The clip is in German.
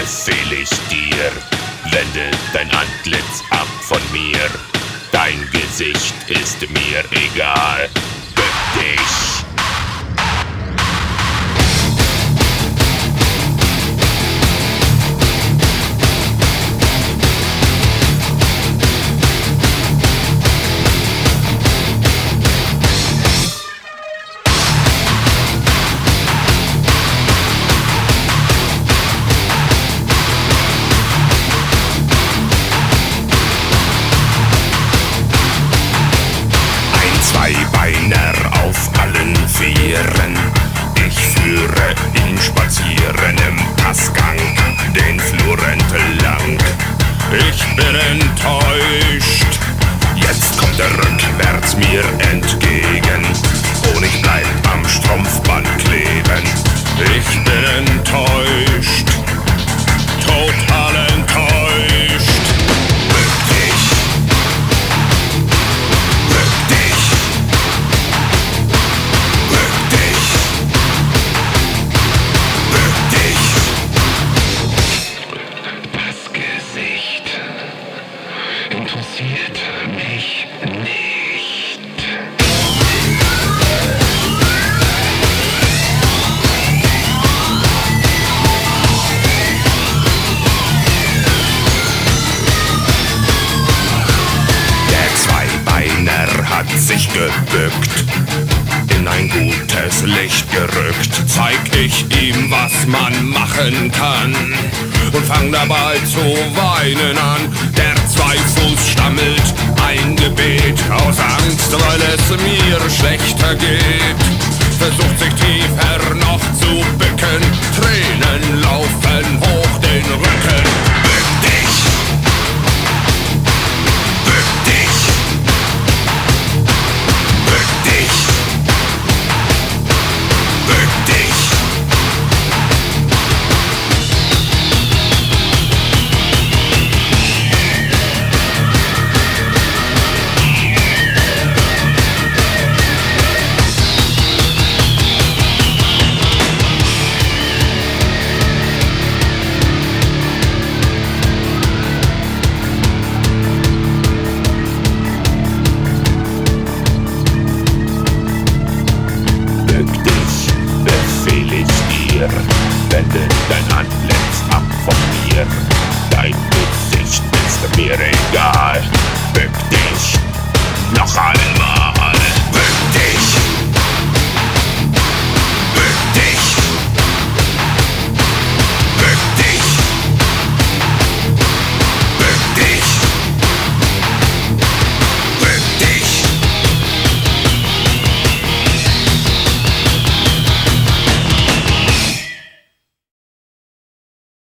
befehl ich dir, wende dein Antlitz ab von mir. Dein Gesicht ist mir egal. Bück dich! Zweibeiner auf allen Vieren. Ich führe ihn spazieren im Passgang den Flur entlang. Ich bin enttäuscht, jetzt kommt er rückwärts mir entgegen und ich bleib am Strumpfband kleben. Ich bin enttäuscht, total enttäuscht. Bück dich, bück dich. Das Gesicht interessiert mich nicht. Der Zweibeiner hat sich gebückt, in ein gutes Licht gerückt. Zeig ich ihm, was man machen kann und fang dabei zu weinen an. Der Zweifuß stammelt ein Gebet aus Angst, weil es mir schlechter geht. Versucht sich tiefer noch zu bücken, Tränen laufen